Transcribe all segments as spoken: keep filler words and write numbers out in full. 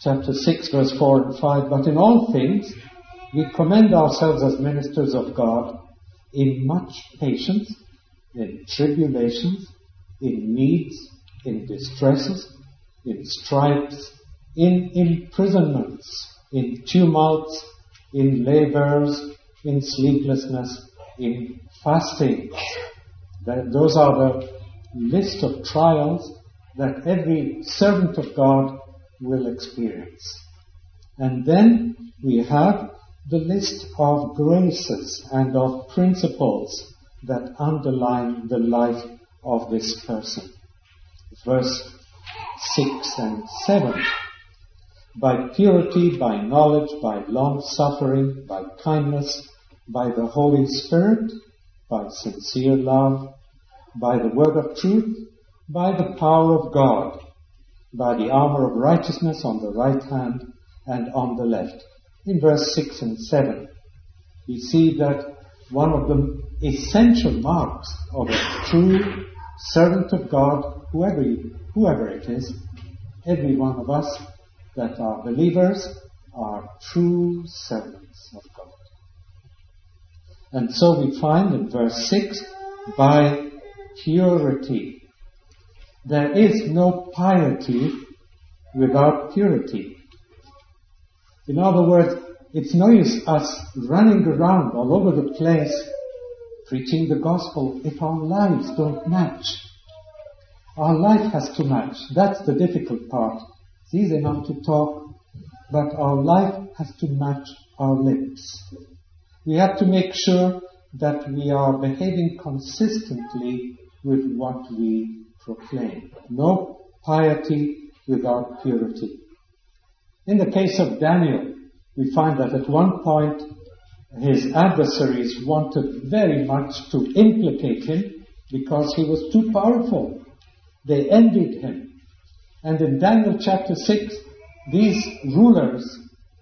chapter six, verse four and five, but in all things we commend ourselves as ministers of God in much patience, in tribulations, in needs, in distresses, in stripes, in imprisonments, in tumults, in labors, in sleeplessness, in fasting. Those are the list of trials that every servant of God will experience. And then we have the list of graces and of principles that underline the life of this person. Verse six and seven. By purity, by knowledge, by long-suffering, by kindness, by the Holy Spirit, by sincere love, by the word of truth, by the power of God, by the armor of righteousness on the right hand and on the left. In verse six and seven, we see that one of the essential marks of a true servant of God, whoever, you, whoever it is, every one of us that are believers are true servants of God. And so we find in verse six, by purity. There is no piety without purity. In other words, it's no use us running around all over the place preaching the gospel if our lives don't match. Our life has to match. That's the difficult part. It's easy enough to talk, but our life has to match our lips. We have to make sure that we are behaving consistently with what we proclaim. No piety without purity. In the case of Daniel, we find that at one point his adversaries wanted very much to implicate him because he was too powerful. They envied him. And in Daniel chapter six, these rulers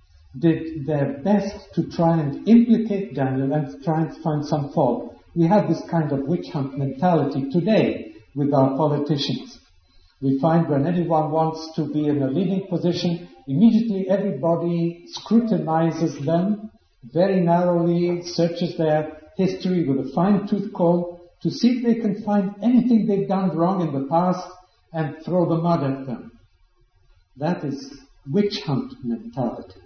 did their best to try and implicate Daniel and try and find some fault. We have this kind of witch hunt mentality today with our politicians. We find when anyone wants to be in a leading position, immediately everybody scrutinizes them very narrowly, searches their history with a fine-tooth comb to see if they can find anything they've done wrong in the past and throw the mud at them. That is witch hunt mentality.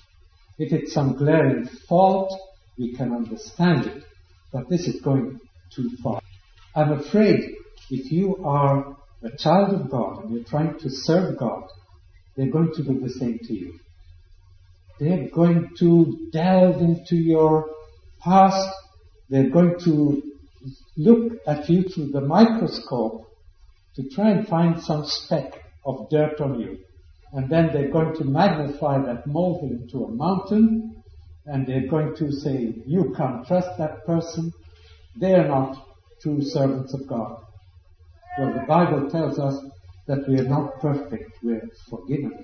If it's some glaring fault, we can understand it, but this is going too far. I'm afraid if you are a child of God and you're trying to serve God, they're going to do the same to you. They're going to delve into your past. They're going to look at you through the microscope to try and find some speck of dirt on you. And then they're going to magnify that molehill into a mountain, and they're going to say, you can't trust that person. They're not true servants of God. Well, the Bible tells us that we are not perfect, we're forgiven.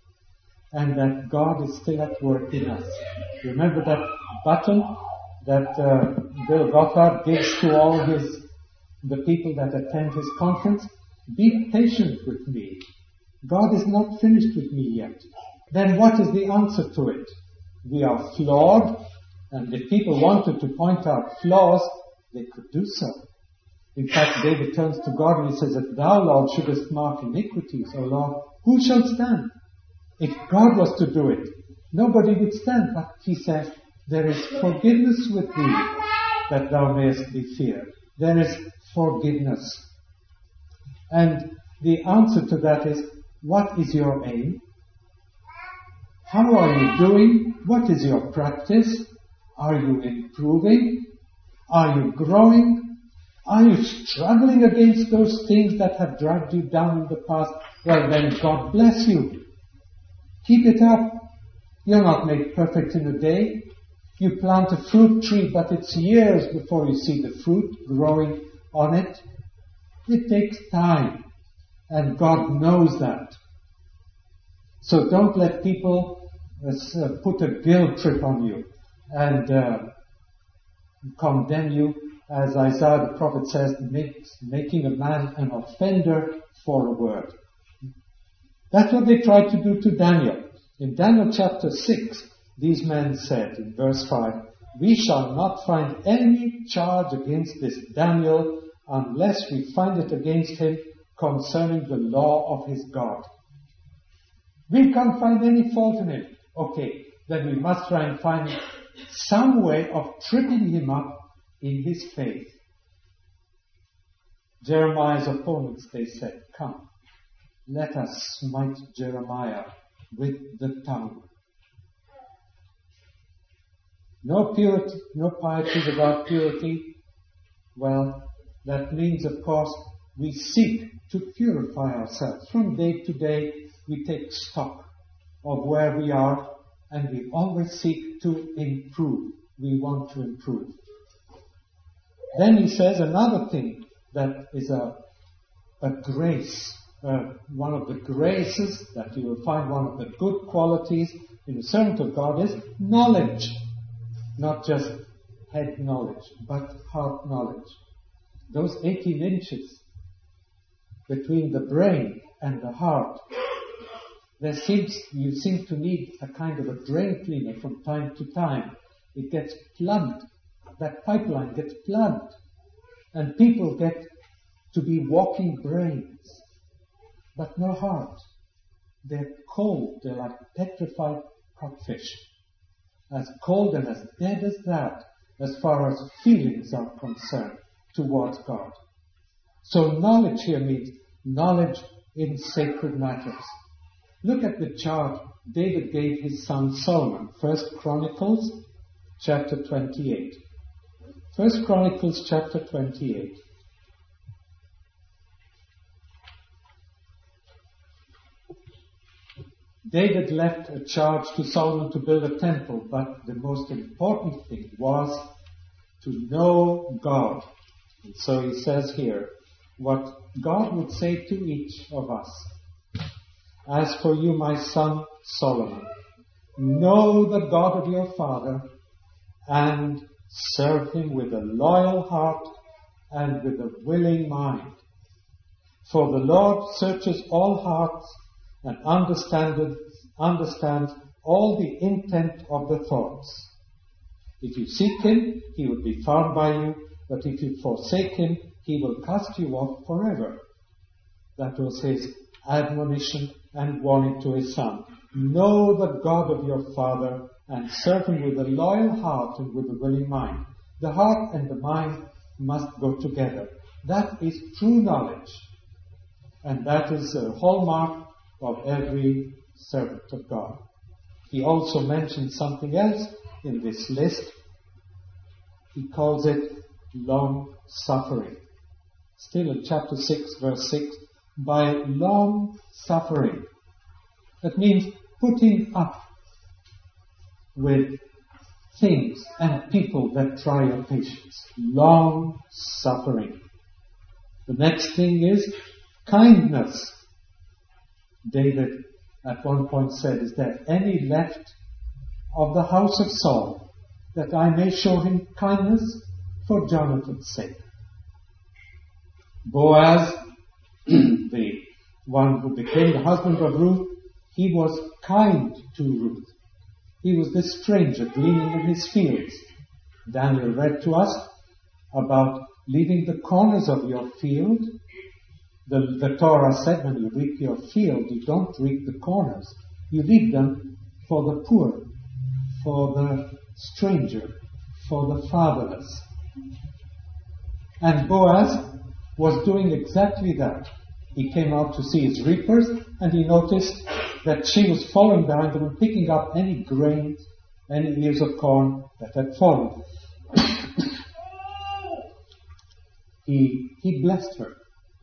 And that God is still at work in us. Remember that button that uh, Bill Gothard gives to all his the people that attend his conference? Be patient with me. God is not finished with me yet. Then what is the answer to it? We are flawed, and if people wanted to point out flaws, they could do so. In fact, David turns to God and he says, if thou, Lord, shouldest mark iniquities, O Lord, who shall stand? If God was to do it, nobody would stand. But he says, there is forgiveness with thee, that thou mayest be feared. There is forgiveness. And the answer to that is, what is your aim? How are you doing? What is your practice? Are you improving? Are you growing? Are you struggling against those things that have dragged you down in the past? Well, then God bless you. Keep it up. You're not made perfect in a day. You plant a fruit tree, but it's years before you see the fruit growing on it. It takes time, and God knows that. So don't let people uh, put a guilt trip on you and uh, condemn you, as Isaiah the prophet says, make, making a man an offender for a word. That's what they tried to do to Daniel. In Daniel chapter six, these men said in verse five, "We shall not find any charge against this Daniel unless we find it against him concerning the law of his God." We can't find any fault in him. Okay, then we must try and find some way of tripping him up in his faith. Jeremiah's opponents, they said, "Come, let us smite Jeremiah with the tongue." No purity, no piety without purity. Well, that means, of course, we seek to purify ourselves. From day to day, we take stock of where we are, and we always seek to improve. We want to improve. Then he says another thing that is a, a grace, uh, one of the graces that you will find, one of the good qualities in the servant of God is knowledge. Not just head knowledge, but heart knowledge. Those eighteen inches between the brain and the heart, there seems, you seem to need a kind of a drain cleaner from time to time. It gets plugged. That pipeline gets plugged. And people get to be walking brains, but no heart. They're cold. They're like petrified codfish. As cold and as dead as that, as far as feelings are concerned towards God. So knowledge here means knowledge in sacred matters. Look at the charge David gave his son Solomon. First Chronicles chapter twenty-eight. First Chronicles chapter twenty-eight. David left a charge to Solomon to build a temple, but the most important thing was to know God. And so he says here what God would say to each of us. "As for you, my son Solomon, know the God of your father and serve him with a loyal heart and with a willing mind. For the Lord searches all hearts and understands, understands all the intent of the thoughts. If you seek him, he will be found by you, but if you forsake him, he will cast you off forever." That was his admonition and warning to his son. Know the God of your father and serve him with a loyal heart and with a willing mind. The heart and the mind must go together. That is true knowledge. And that is a hallmark of every servant of God. He also mentions something else in this list. He calls it long suffering. Still in chapter six, verse six, by long suffering. That means putting up with things and people that try your patience. Long suffering. The next thing is kindness. David at one point said, "Is there any left of the house of Saul that I may show him kindness for Jonathan's sake?" Boaz, the one who became the husband of Ruth, he was kind to Ruth. He was this stranger gleaning in his fields. Daniel read to us about leaving the corners of your field. The, the Torah said when you reap your field, you don't reap the corners. You leave them for the poor, for the stranger, for the fatherless. And Boaz was doing exactly that. He came out to see his reapers, and he noticed that she was following behind them and picking up any grains, any ears of corn that had fallen. he, he blessed her.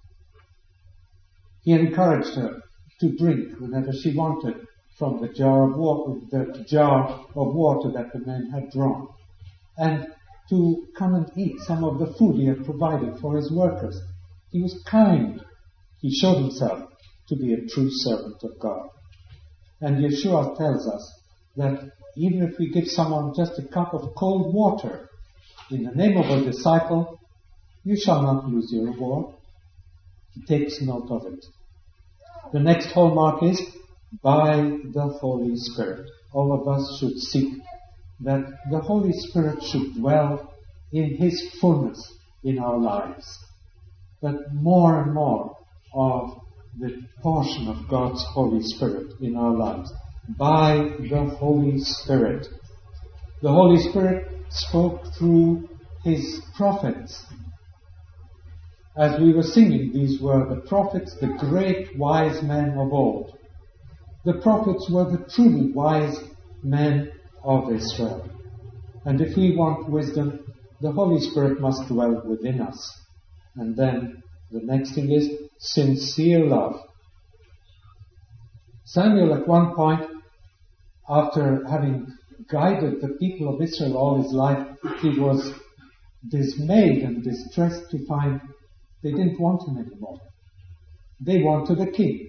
He encouraged her to drink whenever she wanted from the jar of water, the jar of water that the men had drawn, and to come and eat some of the food he had provided for his workers. He was kind. He showed himself to be a true servant of God. And Yeshua tells us that even if we give someone just a cup of cold water in the name of a disciple, you shall not lose your reward. He takes note of it. The next hallmark is by the Holy Spirit. All of us should seek that the Holy Spirit should dwell in His fullness in our lives. That more and more of the portion of God's Holy Spirit in our lives. By the Holy Spirit. The Holy Spirit spoke through His prophets. As we were singing, these were the prophets, the great wise men of old. The prophets were the truly wise men of Israel. And if we want wisdom, the Holy Spirit must dwell within us. And then the next thing is sincere love. Samuel at one point, after having guided the people of Israel all his life, he was dismayed and distressed to find they didn't want him anymore. They wanted a king.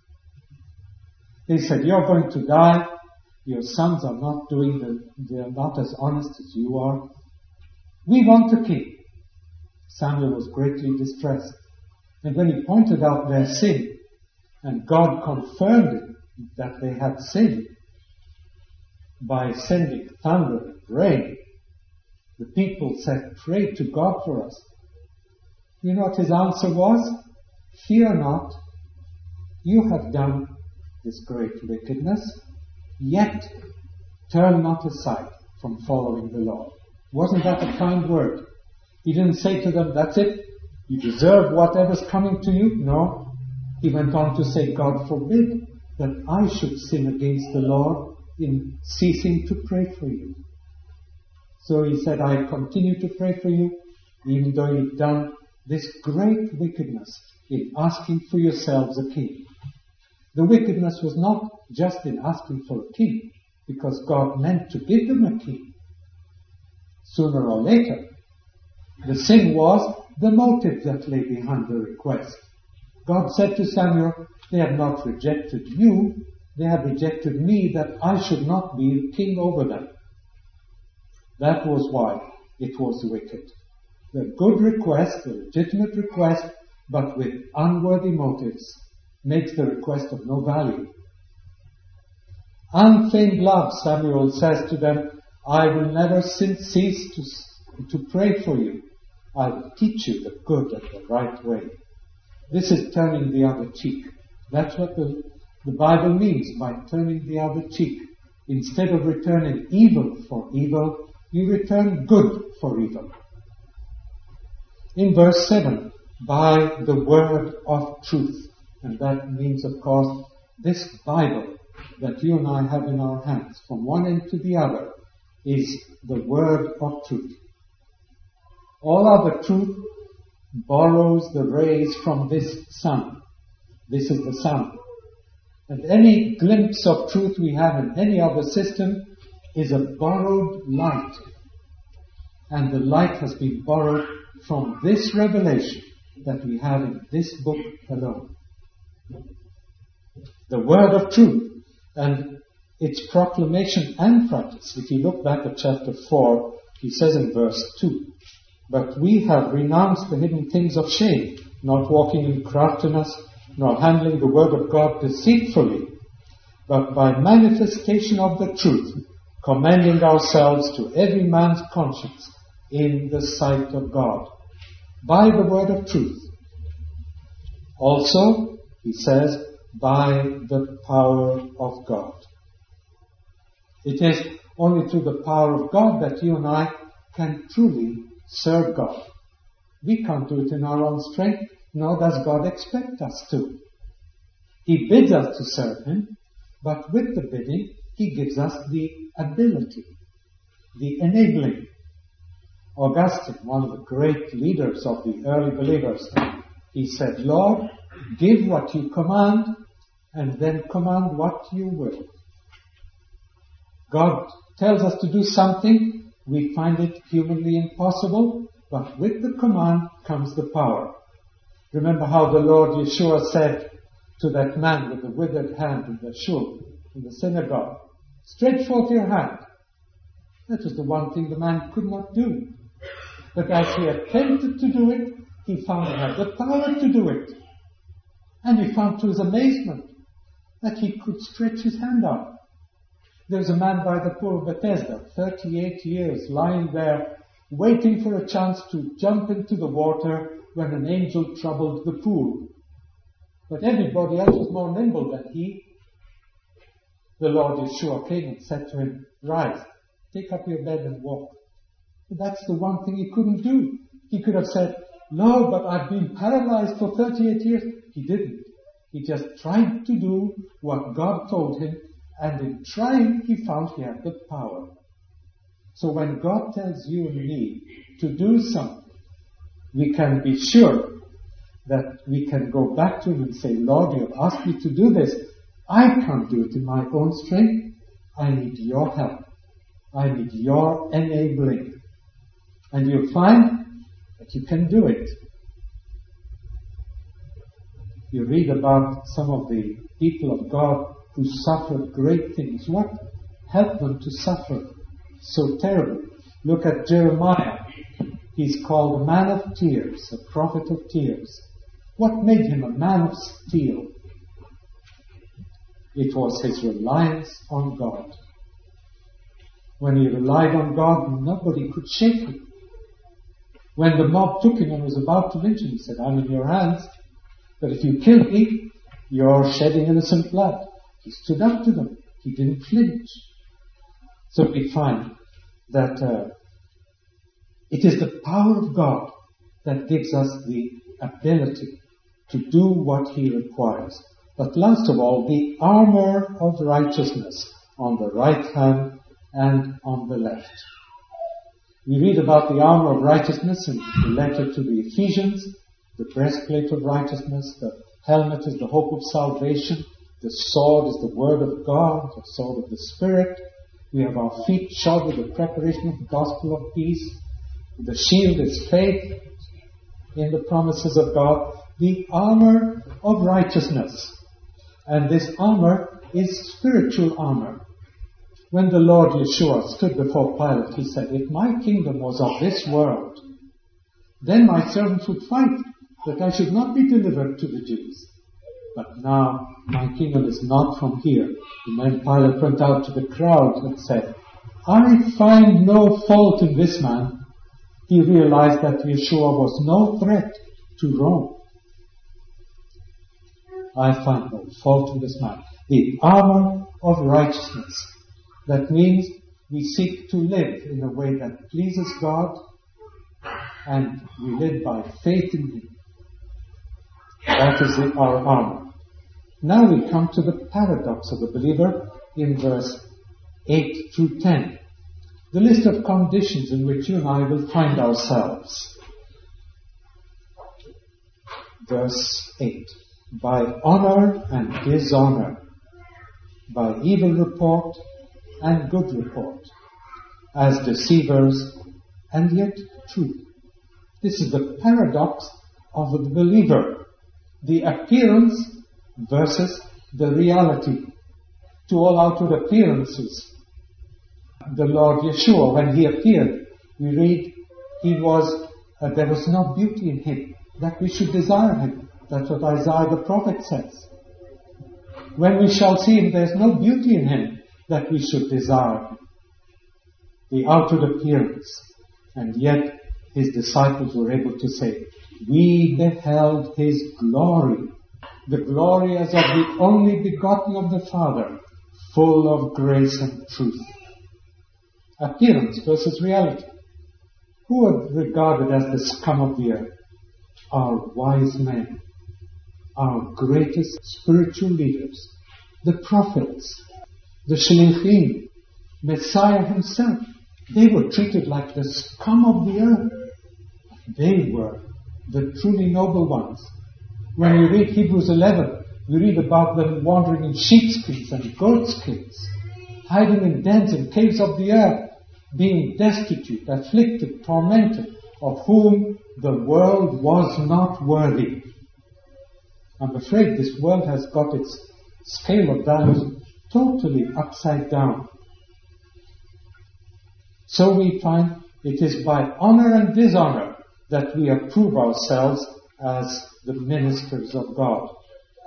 They said, you're going to die. Your sons are not doing the, they're not as honest as you are. We want a king. Samuel was greatly distressed. And when he pointed out their sin, and God confirmed it, that they had sinned, by sending thunder and rain, the people said, pray to God for us. You know what his answer was? Fear not, you have done this great wickedness, yet turn not aside from following the Lord. Wasn't that a kind word? He didn't say to them, that's it, you deserve whatever's coming to you. No. He went on to say, God forbid that I should sin against the Lord in ceasing to pray for you. So he said, I continue to pray for you, even though you've done this great wickedness in asking for yourselves a king. The wickedness was not just in asking for a king, because God meant to give them a king sooner or later. The sin was the motive that lay behind the request. God said to Samuel, they have not rejected you, they have rejected me, that I should not be king over them. That was why it was wicked. The good request, the legitimate request, but with unworthy motives, makes the request of no value. Unfeigned love, Samuel says to them, I will never cease to, to pray for you. I will teach you the good and the right way. This is turning the other cheek. That's what the, the Bible means by turning the other cheek. Instead of returning evil for evil, you return good for evil. In verse seven, by the word of truth. And that means, of course, this Bible that you and I have in our hands, from one end to the other, is the word of truth. All other truth borrows the rays from this sun. This is the sun. And any glimpse of truth we have in any other system is a borrowed light. And the light has been borrowed from this revelation that we have in this book alone. The word of truth and its proclamation and practice. If you look back at chapter four, he says in verse two, but we have renounced the hidden things of shame, not walking in craftiness, nor handling the word of God deceitfully, but by manifestation of the truth, commending ourselves to every man's conscience in the sight of God, by the word of truth. Also, he says, by the power of God. It is only through the power of God that you and I can truly serve God. We can't do it in our own strength, nor does God expect us to. He bids us to serve Him, but with the bidding, He gives us the ability, the enabling. Augustine, one of the great leaders of the early believers, he said, Lord, give what you command, and then command what you will. God tells us to do something, we find it humanly impossible, but with the command comes the power. Remember how the Lord Yeshua said to that man with the withered hand in the shul, in the synagogue, stretch forth your hand. That was the one thing the man could not do. But as he attempted to do it, he found he had the power to do it. And he found to his amazement that he could stretch his hand out. There was a man by the pool of Bethesda, thirty-eight years, lying there, waiting for a chance to jump into the water when an angel troubled the pool. But everybody else was more nimble than he. The Lord Yeshua came and said to him, "Rise, take up your bed and walk." But that's the one thing he couldn't do. He could have said, "No, but I've been paralyzed for thirty-eight years. He didn't. He just tried to do what God told him, and in trying, he found he had the power. So when God tells you and me to do something, we can be sure that we can go back to him and say, "Lord, you have asked me to do this. I can't do it in my own strength. I need your help. I need your enabling." And you'll find that you can do it. You read about some of the people of God who suffered great things. What helped them to suffer so terrible? Look at Jeremiah. He's called a man of tears, a prophet of tears. What made him a man of steel? It was his reliance on God. When he relied on God, nobody could shake him. When the mob took him and was about to lynch him, he said, "I'm in your hands, but if you kill me, you're shedding innocent blood." He stood up to them. He didn't flinch. So we find that uh, it is the power of God that gives us the ability to do what he requires. But last of all, the armor of righteousness on the right hand and on the left. We read about the armor of righteousness in the letter to the Ephesians, the breastplate of righteousness, the helmet is the hope of salvation, the sword is the word of God, the sword of the Spirit. We have our feet shod with the preparation of the gospel of peace. The shield is faith in the promises of God. The armor of righteousness. And this armor is spiritual armor. When the Lord Yeshua stood before Pilate, he said, "If my kingdom was of this world, then my servants would fight that I should not be delivered to the Jews. But now my kingdom is not from here." And then Pilate went out to the crowd and said, "I find no fault in this man." He realized that Yeshua was no threat to Rome. "I find no fault in this man." The armor of righteousness. That means we seek to live in a way that pleases God, and we live by faith in him. That is our armor. Now we come to the paradox of the believer in verse eight through ten. The list of conditions in which you and I will find ourselves. Verse eight. By honor and dishonor, by evil report and good report, as deceivers and yet true. This is the paradox of the believer. The appearance versus the reality. To all outward appearances, the Lord Yeshua, when he appeared, we read, he was, uh, there was no beauty in him, that we should desire him. That's what Isaiah the prophet says. When we shall see him, there's no beauty in him that we should desire him. The outward appearance. And yet his disciples were able to say, "We beheld his glory, the glory as of the only begotten of the Father, full of grace and truth." Appearance versus reality. Who are regarded as the scum of the earth? Our wise men, our greatest spiritual leaders, the prophets, the shlichim, Messiah himself. They were treated like the scum of the earth. They were the truly noble ones. When we read Hebrews eleven, we read about them wandering in sheepskins and goatskins, hiding in dens and caves of the earth, being destitute, afflicted, tormented, of whom the world was not worthy. I'm afraid this world has got its scale of values totally upside down. So we find it is by honor and dishonor that we approve ourselves as the ministers of God.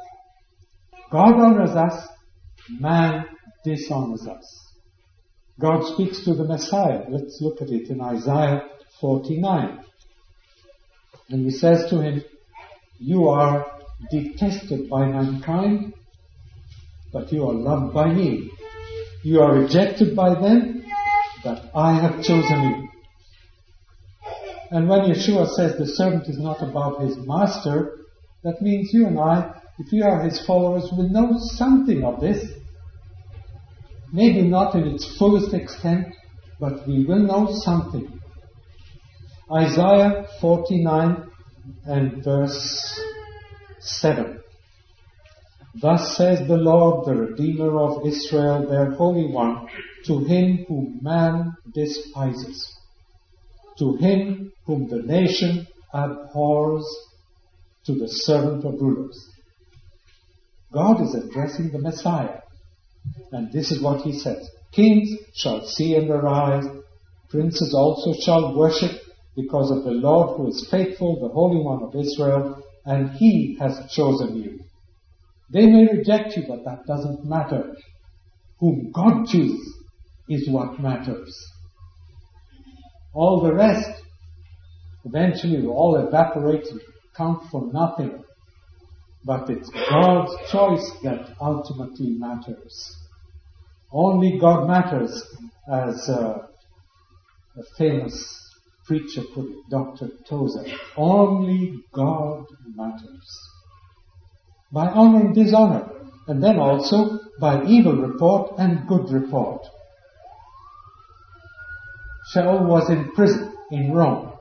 God honors us, man dishonors us. God speaks to the Messiah. Let's look at it in Isaiah forty-nine. And he says to him, you are detested by mankind, but you are loved by me. You are rejected by them, but I have chosen you. And when Yeshua says the servant is not above his master, that means you and I, if we are his followers, will know something of this. Maybe not in its fullest extent, but we will know something. Isaiah forty-nine and verse seven. Thus says the Lord, the Redeemer of Israel, their Holy One, to him whom man despises, to him whom the nation abhors, to the servant of rulers. God is addressing the Messiah. And this is what he says. Kings shall see and arise, princes also shall worship, because of the Lord who is faithful, the Holy One of Israel, and he has chosen you. They may reject you, but that doesn't matter. Whom God chooses is what matters. All the rest eventually will all evaporate and count for nothing. But it's God's choice that ultimately matters. Only God matters, as uh, a famous preacher put it, Doctor Tozer. Only God matters. By honor and dishonor, and then also by evil report and good report. Shaul was in prison in Rome.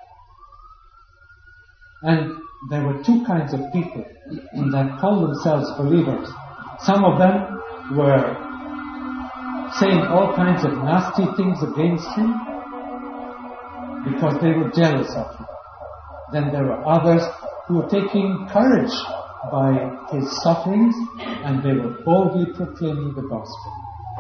And there were two kinds of people that called themselves believers. Some of them were saying all kinds of nasty things against him because they were jealous of him. Then there were others who were taking courage by his sufferings, and they were boldly proclaiming the gospel.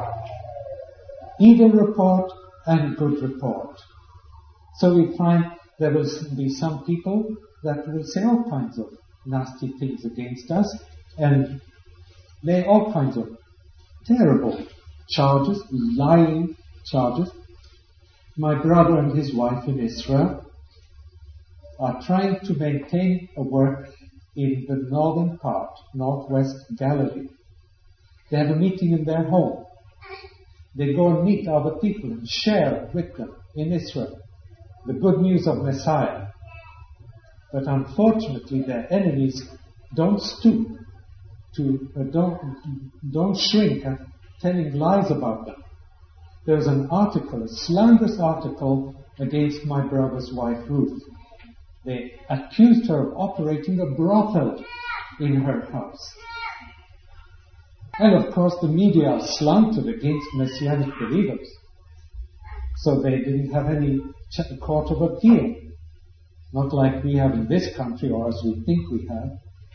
Evil report and good report. So we find there will be some people that will say all kinds of nasty things against us and lay all kinds of terrible charges, lying charges. My brother and his wife in Israel are trying to maintain a work in the northern part, northwest Galilee. They have a meeting in their home. They go and meet other people and share with them in Israel the good news of Messiah. But unfortunately, their enemies don't stoop to, uh, don't, don't shrink at telling lies about them. There's an article, a slanderous article against my brother's wife Ruth. They accused her of operating a brothel in her house. And of course the media are slanted against Messianic believers. So they didn't have any court of appeal. Not like we have in this country, or as we think we have.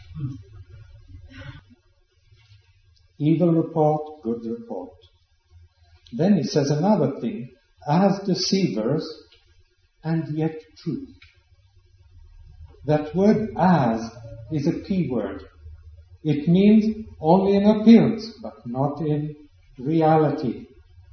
Evil report, good report. Then he says another thing, as deceivers and yet true. That word as is a key word. It means only in appearance, but not in reality.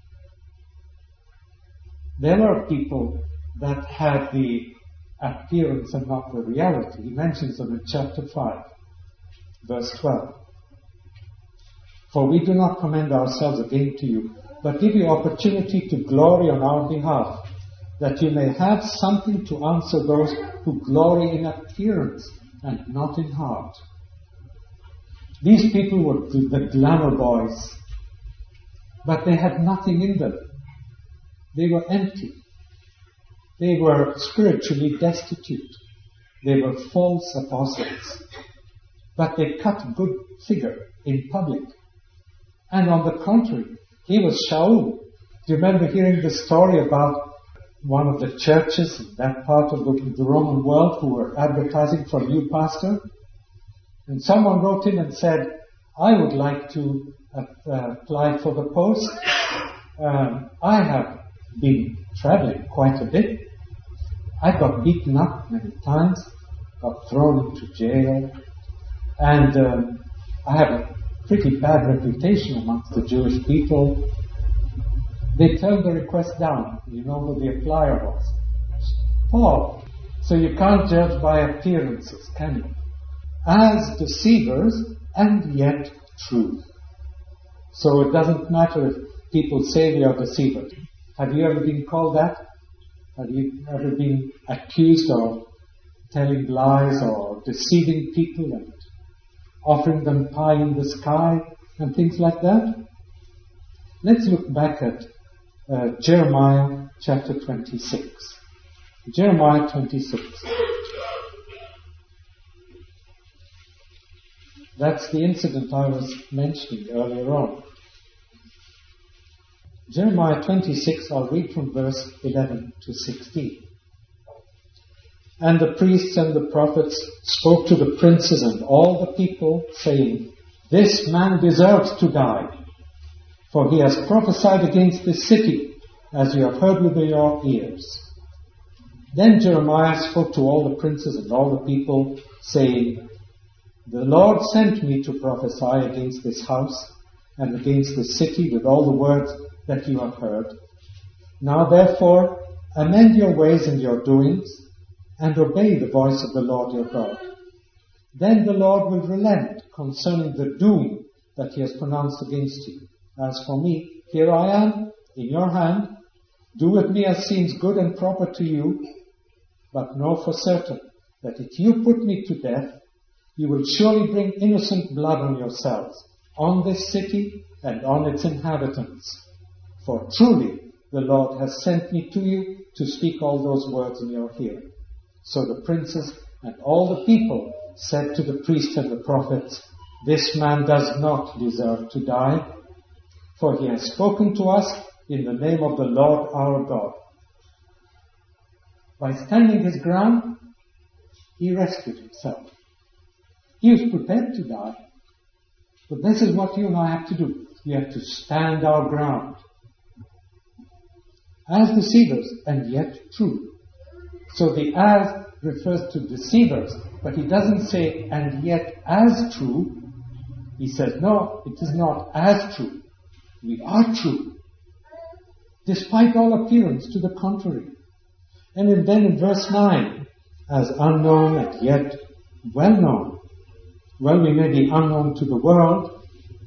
There are people that have the appearance and not the reality. He mentions them in chapter five, verse twelve. For we do not commend ourselves again to you, but give you opportunity to glory on our behalf, that you may have something to answer those who glory in appearance and not in heart. These people were the glamour boys, but they had nothing in them. They were empty. They were spiritually destitute. They were false apostles. But they cut a good figure in public. And on the contrary, he was Shaul. Do you remember hearing the story about one of the churches in that part of the, the Roman world who were advertising for a new pastor? And someone wrote in and said, I would like to uh, uh, apply for the post. Um, I have been traveling quite a bit. I got beaten up many times, got thrown into jail, and um, I have a pretty bad reputation amongst the Jewish people. They turned the request down. You know who the applier was? Paul. So you can't judge by appearances, can you? As deceivers and yet true. So it doesn't matter if people say they are deceivers. Have you ever been called that? Have you ever been accused of telling lies or deceiving people and offering them pie in the sky and things like that? Let's look back at uh, Jeremiah chapter twenty-six. Jeremiah twenty-six. That's the incident I was mentioning earlier on. Jeremiah twenty-six, I'll read from verse eleven to sixteen. And the priests and the prophets spoke to the princes and all the people, saying, This man deserves to die, for he has prophesied against this city, as you have heard with your ears. Then Jeremiah spoke to all the princes and all the people, saying, The Lord sent me to prophesy against this house and against the city with all the words that you have heard. Now therefore, amend your ways and your doings, and obey the voice of the Lord your God. Then the Lord will relent concerning the doom that he has pronounced against you. As for me, here I am, in your hand. Do with me as seems good and proper to you, but know for certain that if you put me to death, you will surely bring innocent blood on yourselves, on this city and on its inhabitants. For truly the Lord has sent me to you to speak all those words in your hearing. So the princes and all the people said to the priests and the prophets, This man does not deserve to die, for he has spoken to us in the name of the Lord our God. By standing his ground, he rescued himself. He was prepared to die. But this is what you and I have to do. We have to stand our ground. As deceivers, and yet true. So the as refers to deceivers, but he doesn't say, and yet as true. He says, no, it is not as true. We are true. Despite all appearance to the contrary. And then in verse nine, as unknown and yet well known. Well, we may be unknown to the world.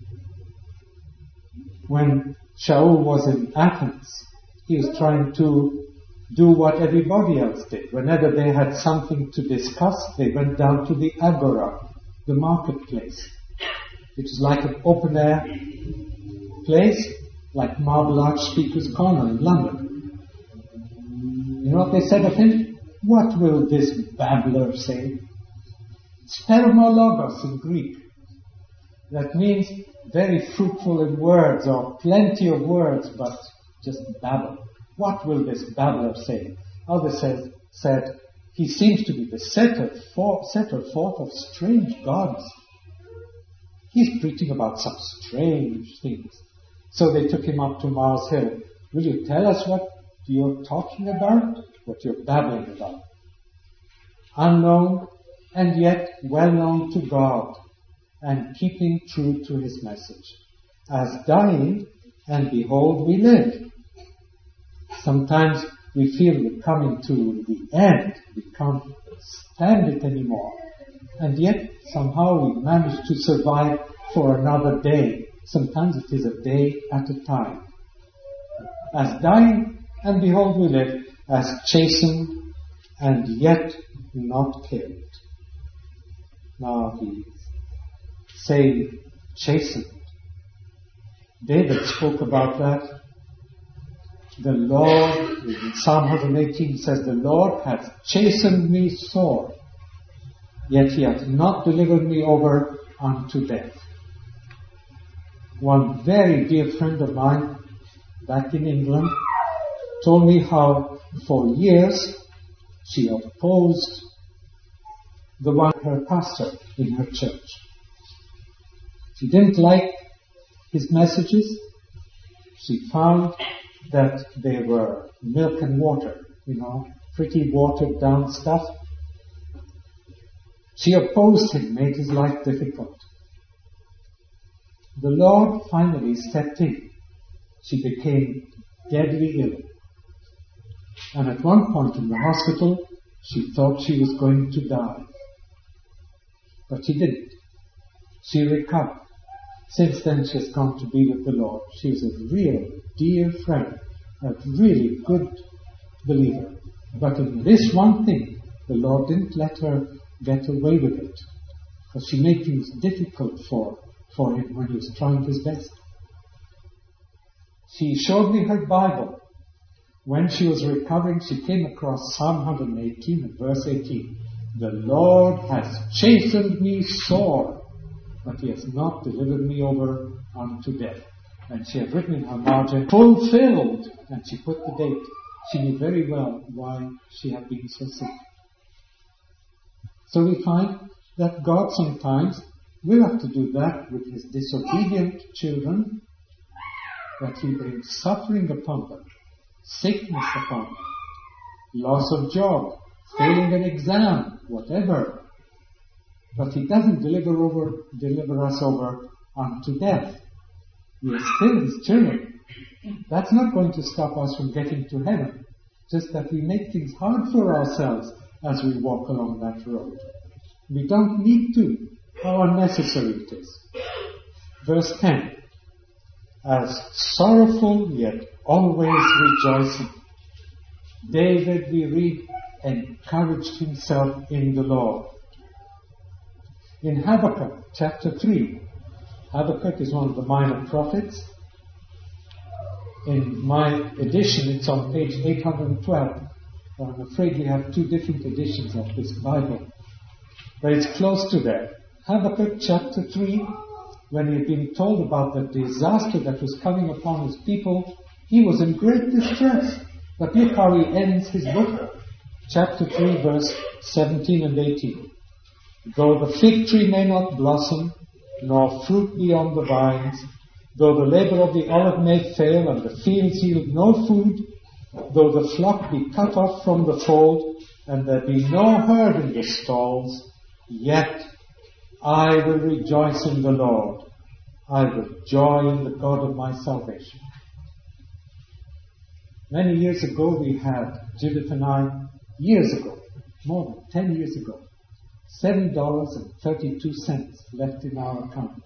When Shaul was in Athens, he was trying to do what everybody else did. Whenever they had something to discuss, they went down to the agora, the marketplace, which is like an open-air place, like Marble Arch Speaker's Corner in London. You know what they said of him? What will this babbler say? Spermologos in Greek. That means very fruitful in words, or plenty of words, but just babble. What will this babbler say? Others said, said he seems to be the setter, for, setter forth of strange gods. He's preaching about some strange things. So they took him up to Mars Hill. Will you tell us what you're talking about? What you're babbling about? Unknown and yet well known to God, and keeping true to his message. As dying, and behold we live. Sometimes we feel we're coming to the end. We can't stand it anymore. And yet somehow we manage to survive for another day. Sometimes it is a day at a time. As dying, and behold we live. As chastened, and yet not killed. Now he's saying chastened. David spoke about that. The Lord, in Psalm one eighteen says, The Lord hath chastened me sore, yet he hath not delivered me over unto death. One very dear friend of mine back in England told me how for years she opposed the one, her pastor in her church. She didn't like his messages. She found that they were milk and water, you know, pretty watered down stuff. She opposed him, made his life difficult. The Lord finally stepped in. She became deadly ill. And at one point in the hospital, she thought she was going to die. But she didn't. She recovered. Since then, she has gone to be with the Lord. She's a real dear friend, a really good believer. But in this one thing, the Lord didn't let her get away with it, because she made things difficult for, for him when he was trying his best. She showed me her Bible. When she was recovering, she came across Psalm one eighteen and verse eighteen. The Lord has chastened me sore, but he has not delivered me over unto death. And she had written in her margin, fulfilled, and she put the date. She knew very well why she had been so sick. So we find that God sometimes will have to do that with his disobedient children, that he brings suffering upon them, sickness upon them, loss of job, failing an exam, whatever. But he doesn't deliver over, deliver us over unto death. We are still his children. That's not going to stop us from getting to heaven. Just that we make things hard for ourselves as we walk along that road. We don't need to. How unnecessary it is. Verse ten. As sorrowful yet always rejoicing. David, we read, encouraged himself in the Lord. In Habakkuk chapter three, Habakkuk is one of the minor prophets. In my edition, it's on page eight hundred twelve. I'm afraid we have two different editions of this Bible. But it's close to there. Habakkuk chapter three, when he had been told about the disaster that was coming upon his people, he was in great distress. But look how he ends his book. Chapter three, verse seventeen and eighteen. Though the fig tree may not blossom, nor fruit be on the vines, though the labor of the olive may fail, and the fields yield no food, though the flock be cut off from the fold, and there be no herd in the stalls, yet I will rejoice in the Lord. I will joy in the God of my salvation. Many years ago we had, Judith and I, years ago, more than ten years ago, seven dollars and thirty-two cents left in our account.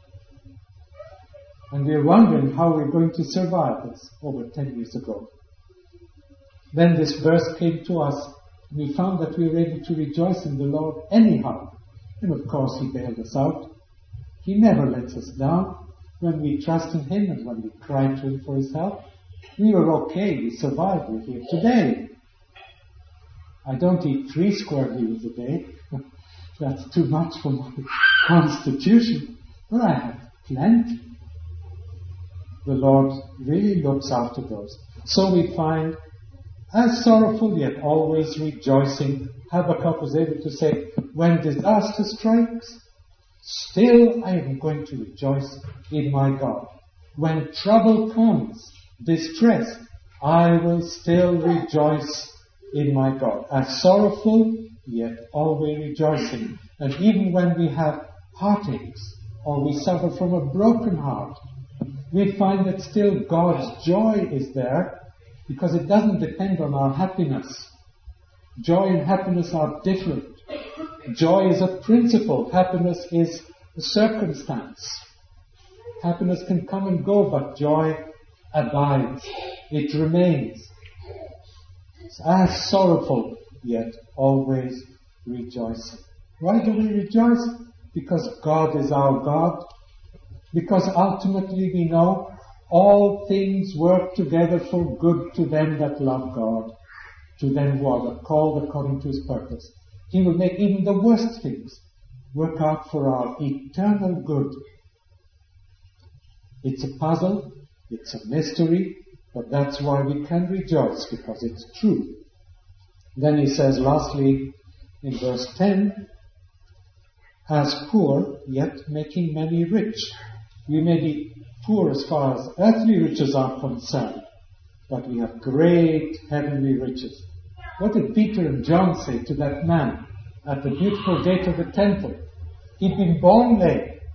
And we were wondering how we were going to survive this over ten years ago. Then this verse came to us. We found that we were able to rejoice in the Lord anyhow. And of course he bailed us out. He never lets us down when we trust in him and when we cry to him for his help. We were okay. We survived. We're here today. I don't eat three square meals a day. That's too much for my constitution. But I have plenty. The Lord really looks after those. So we find, as sorrowful yet always rejoicing, Habakkuk was able to say, when disaster strikes, still I am going to rejoice in my God. When trouble comes, distress, I will still rejoice in my God. As sorrowful yet always rejoicing. And even when we have heartaches or we suffer from a broken heart, we find that still God's joy is there because it doesn't depend on our happiness. Joy and happiness are different. Joy is a principle. Happiness is a circumstance. Happiness can come and go, but joy abides. It remains. As sorrowful, yet always rejoicing. Why do we rejoice? Because God is our God. Because ultimately we know all things work together for good to them that love God, to them who are called according to his purpose. He will make even the worst things work out for our eternal good. It's a puzzle, it's a mystery, but that's why we can rejoice, because it's true. Then he says lastly in verse ten, as poor, yet making many rich. We may be poor as far as earthly riches are concerned, but we have great heavenly riches. What did Peter and John say to that man at the beautiful gate of the temple? He'd been born lame.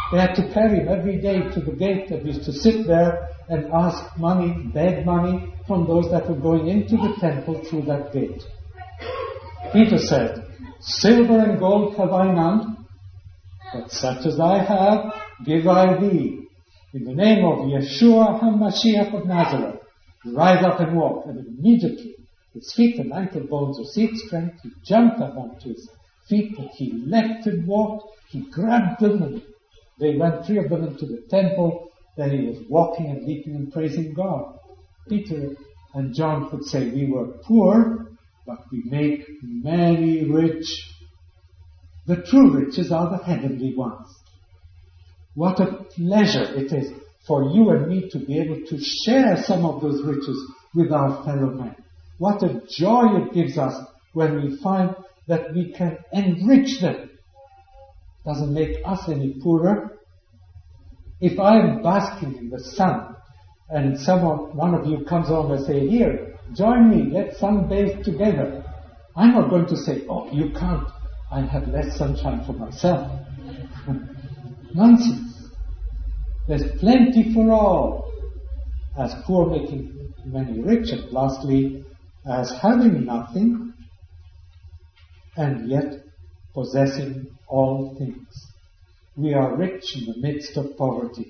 They had to carry him every day to the gate and used to sit there and ask money, beg money from those that were going into the temple through that gate. Peter said, "Silver and gold have I none, but such as I have give I thee. In the name of Yeshua HaMashiach of Nazareth, rise up and walk." And immediately his feet and ankle bones received strength. He jumped up onto his feet and he leapt and walked. He grabbed them and they went, three of them, into the temple. Then he was walking and leaping and praising God. Peter and John could say, "We were poor, but we make many rich." The true riches are the heavenly ones. What a pleasure it is for you and me to be able to share some of those riches with our fellow men. What a joy it gives us when we find that we can enrich them. Doesn't make us any poorer. If I am basking in the sun and someone, one of you comes on and say, "Here, join me, let's sunbathe together," I'm not going to say, "Oh, you can't, I have less sunshine for myself." Nonsense. There's plenty for all. As poor making many rich, and lastly, as having nothing and yet possessing all things. We are rich in the midst of poverty.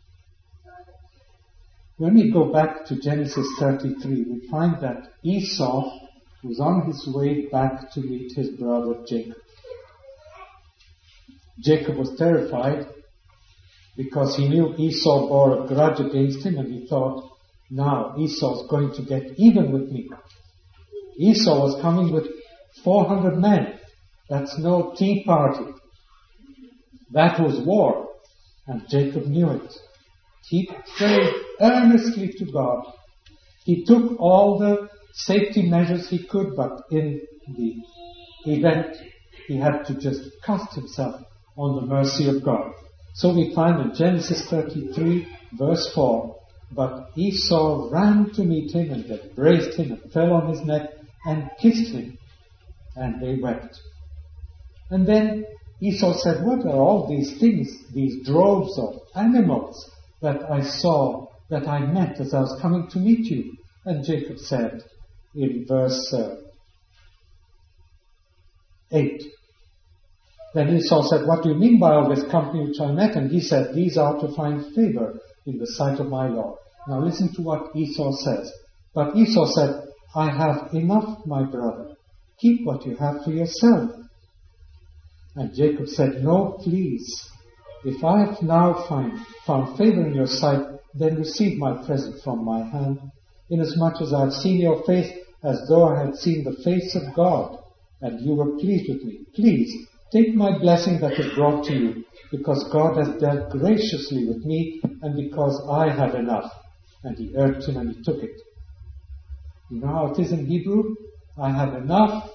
When we go back to Genesis thirty-three, we find that Esau was on his way back to meet his brother Jacob. Jacob was terrified because he knew Esau bore a grudge against him, and he thought, now Esau's going to get even with me. Esau was coming with four hundred men. That's no tea party. That was war, and Jacob knew it. He prayed earnestly to God. He took all the safety measures he could, but in the event, he had to just cast himself on the mercy of God. So we find in Genesis thirty-three, verse four, "But Esau ran to meet him and embraced him and fell on his neck and kissed him, and they wept." And then Esau said, "What are all these things, these droves of animals that I saw, that I met as I was coming to meet you?" And Jacob said in verse uh, eight, then Esau said, "What do you mean by all this company which I met?" And he said, "These are to find favor in the sight of my Lord." Now listen to what Esau says. But Esau said, "I have enough, my brother. Keep what you have for yourself." And Jacob said, "No, please. If I have now find, found favor in your sight, then receive my present from my hand, inasmuch as I have seen your face as though I had seen the face of God, and you were pleased with me. Please, take my blessing that is brought to you, because God has dealt graciously with me, and because I have enough." And he urged him, and he took it. You know how it is in Hebrew? I have enough.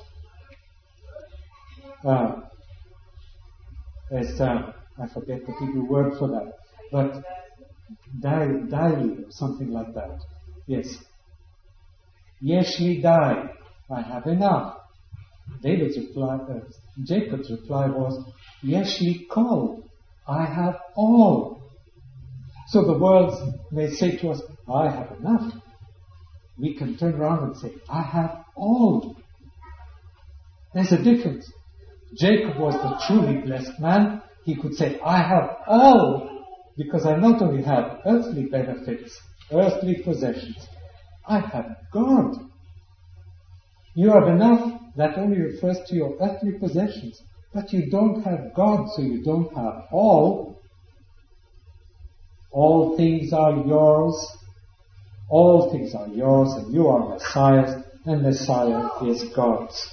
Uh, it's, uh, I forget the Hebrew word for that, but die, die, or something like that. Yes. Yeshli die. I have enough. David's reply, uh, Jacob's reply was, Yeshli kol. I have all. So the world may say to us, I have enough. We can turn around and say, I have all. There's a difference. Jacob was the truly blessed man. He could say, I have all, because I not only have earthly benefits, earthly possessions, I have God. You have enough, that only refers to your earthly possessions, but you don't have God, so you don't have all. All things are yours. All things are yours, and you are Messiah's, and Messiah is God's.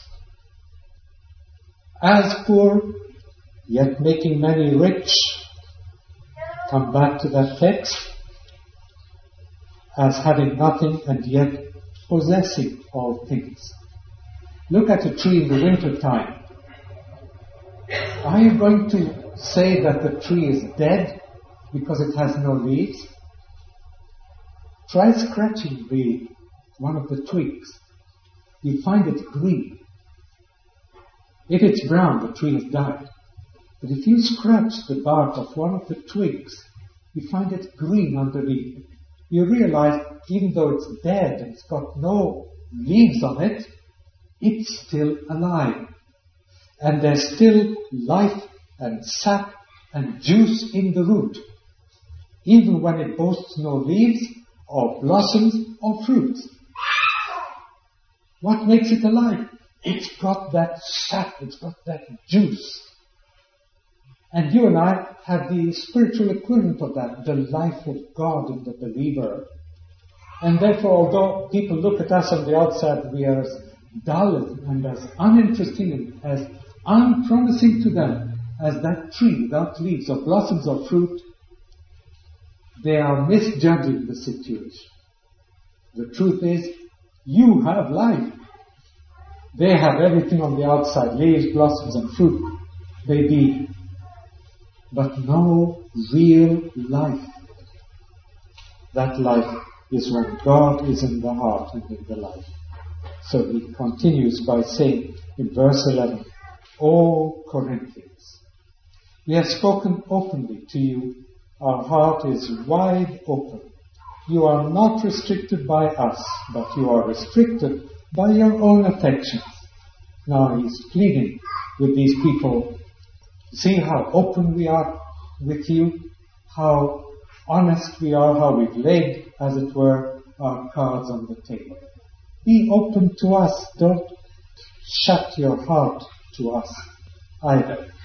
As poor, yet making many rich. Come back to that text. As having nothing and yet possessing all things. Look at a tree in the winter time. Are you going to say that the tree is dead because it has no leaves? Try scratching the one of the twigs. You find it green. If it's brown, the tree has died. But if you scratch the bark of one of the twigs, you find it green underneath. You realize even though it's dead and it's got no leaves on it, it's still alive. And there's still life and sap and juice in the root, even when it boasts no leaves or blossoms or fruits. What makes it alive? It's got that sap, it's got that juice. And you and I have the spiritual equivalent of that, the life of God in the believer. And therefore, although people look at us on the outside, we are as dull and as uninteresting and as unpromising to them as that tree without leaves or blossoms or fruit, they are misjudging the situation. The truth is, you have life. They have everything on the outside, leaves, blossoms and fruit, baby, but no real life. That life is when God is in the heart and in the life. So he continues by saying in verse eleven, O Corinthians, we have spoken openly to you. Our heart is wide open. You are not restricted by us, but you are restricted by your own affections. Now he's pleading with these people. See how open we are with you, how honest we are, how we've laid, as it were, our cards on the table. Be open to us. Don't shut your heart to us either.